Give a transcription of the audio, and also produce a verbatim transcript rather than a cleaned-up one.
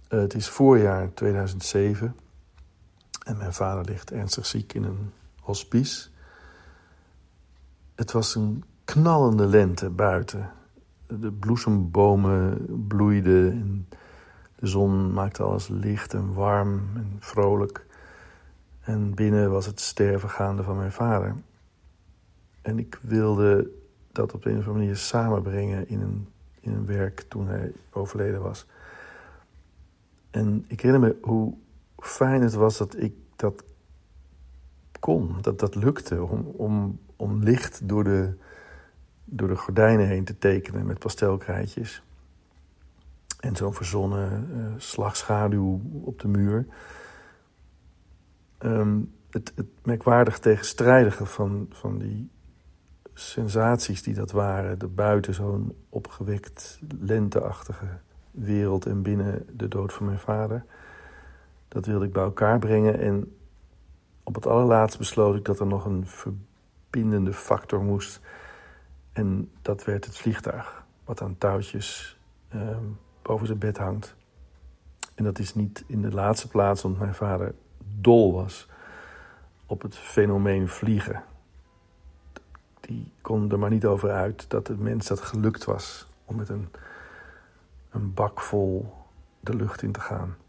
Uh, het is voorjaar tweeduizend zeven en mijn vader ligt ernstig ziek in een hospice. Het was een knallende lente buiten. De bloesembomen bloeiden en de zon maakte alles licht en warm en vrolijk. En binnen was het sterven gaande van mijn vader. En ik wilde dat op de een of andere manier samenbrengen in een, in een werk toen hij overleden was. En ik herinner me hoe fijn het was dat ik dat kon, dat dat lukte om, om, om licht door de, door de gordijnen heen te tekenen met pastelkrijtjes. En zo'n verzonnen uh, slagschaduw op de muur. Um, het, het merkwaardig tegenstrijdige van, van die sensaties die dat waren. De buiten zo'n opgewekt, lenteachtige wereld en binnen de dood van mijn vader. Dat wilde ik bij elkaar brengen. En op het allerlaatst besloot ik dat er nog een verbindende factor moest. En dat werd het vliegtuig, wat aan touwtjes um, boven zijn bed hangt. En dat is niet in de laatste plaats, omdat mijn vader dol was op het fenomeen vliegen. Die kon er maar niet over uit dat het mens dat gelukt was om met een, een bak vol de lucht in te gaan.